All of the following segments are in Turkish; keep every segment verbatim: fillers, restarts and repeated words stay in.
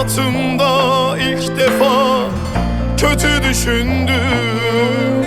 hayatımda ilk defa kötü düşündüm.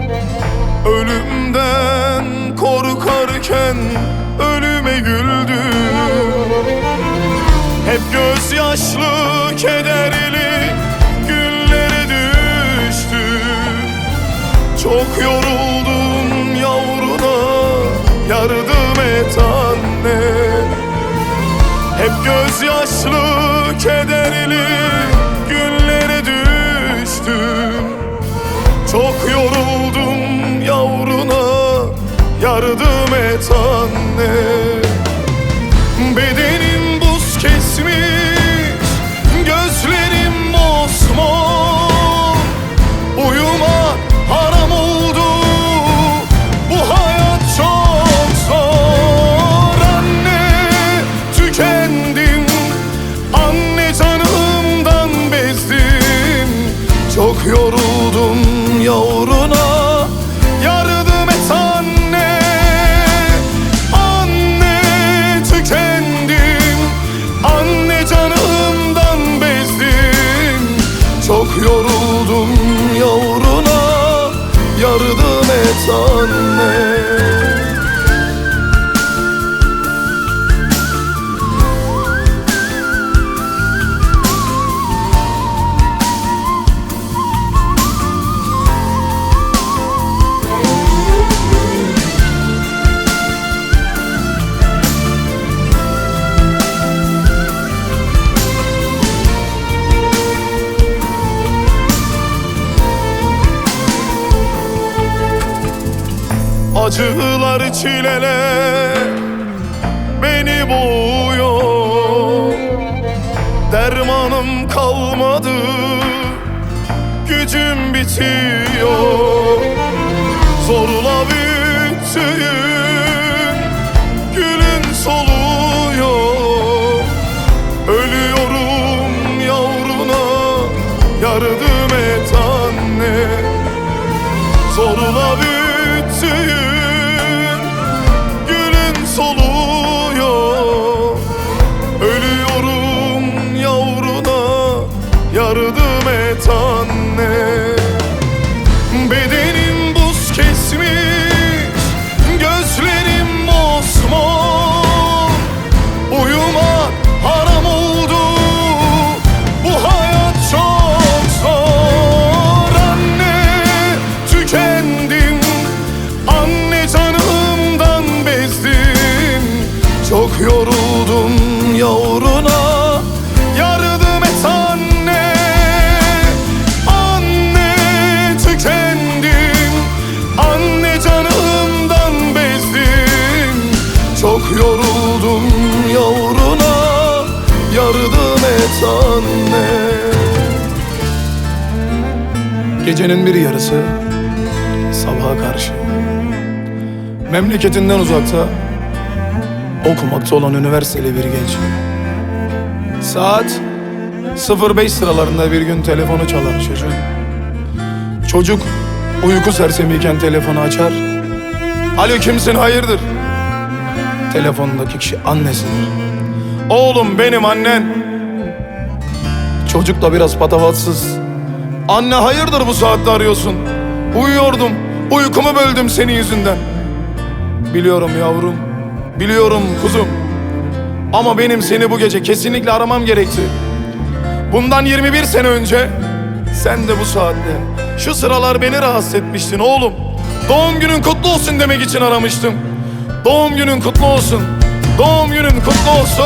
Ölümden korkarken ölüme güldüm. Hep gözyaşlı, kederli günlere düştüm. Çok yoruldum yavruna, yardım et anne. Hep gözyaşlı, kederli günlere düştüm. Çok yoruldum yavruna, yardım et anne. Bedenim buz kesmiş, gözlerim mosmor. Uyumak haram oldu, bu hayat çok zor. Anne tükendim, anne canımdan bezdim. Çok yoruldum yavruna, yardım et anne. Anne tükendim, anne canımdan bezdim. Çok yoruldum yavruna, yardım et anne. Acılar, çileler beni boğuyor. Dermanım kalmadı, gücüm bitiyor. Zorla büyüttüğüm gülün soluyor. Ölüyorum yavruna, yardım et anne. Zorla büyüttüğüm soluyor. Ölüyorum yavruna, yardım et anne. Bedenim buz kesmiş, gözlerim mosmor. Uyumak haram oldu, bu hayat çok zor. Anne tükendim, anne canımdan bezdim. Çok yoruldum yavruna, yardım et anne. Anne tükendim, anne canımdan bezdim. Çok yoruldum yavruna, yardım et anne. Gecenin bir yarısı, sabaha karşı, memleketinden uzakta okumakta olan üniversiteli bir genç. Saat sıfır beş sıralarında bir gün telefonu çalar çocuğun. Çocuk uyku sersemiyken telefonu açar. Alo, kimsin, hayırdır? Telefondaki kişi annesidir. Oğlum benim annen. Çocuk da biraz patavatsız. Anne hayırdır bu saatte arıyorsun? Uyuyordum, uykumu böldüm senin yüzünden. Biliyorum yavrum, biliyorum kuzum. Ama benim seni bu gece kesinlikle aramam gerekti. Bundan yirmi bir sene önce sen de bu saatte, şu sıralar beni rahatsız etmiştin oğlum. Doğum günün kutlu olsun demek için aramıştım. Doğum günün kutlu olsun. Doğum günün kutlu olsun.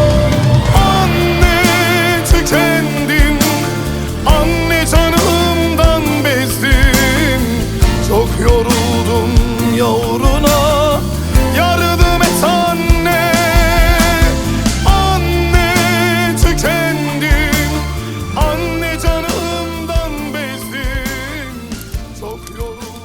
Anne tükendim, anne canımdan bezdim. Çok yoruldum yavruna, yardım et anne. Anne tükendim, anne canımdan bezdim. Çok yoruldum.